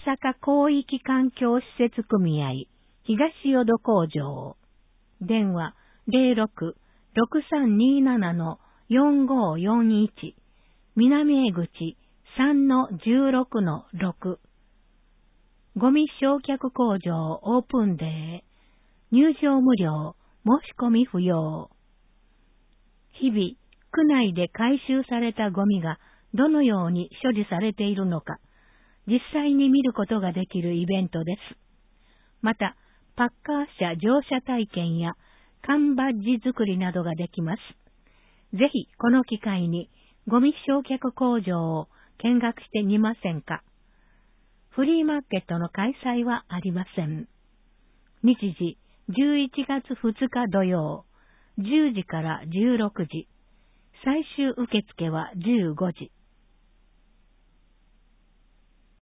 阪広域環境施設組合東淀工場電話06-6327-4541南江口 3-16-6 ゴミ焼却工場オープンデー入場無料申し込み不要日々区内で回収されたゴミがどのように処理されているのか実際に見ることができるイベントです。また、パッカー車乗車体験や缶バッジ作りなどができます。ぜひこの機会にゴミ焼却工場を見学してみませんか。フリーマーケットの開催はありません。日時11月2日土曜、10時から16時。最終受付は15時。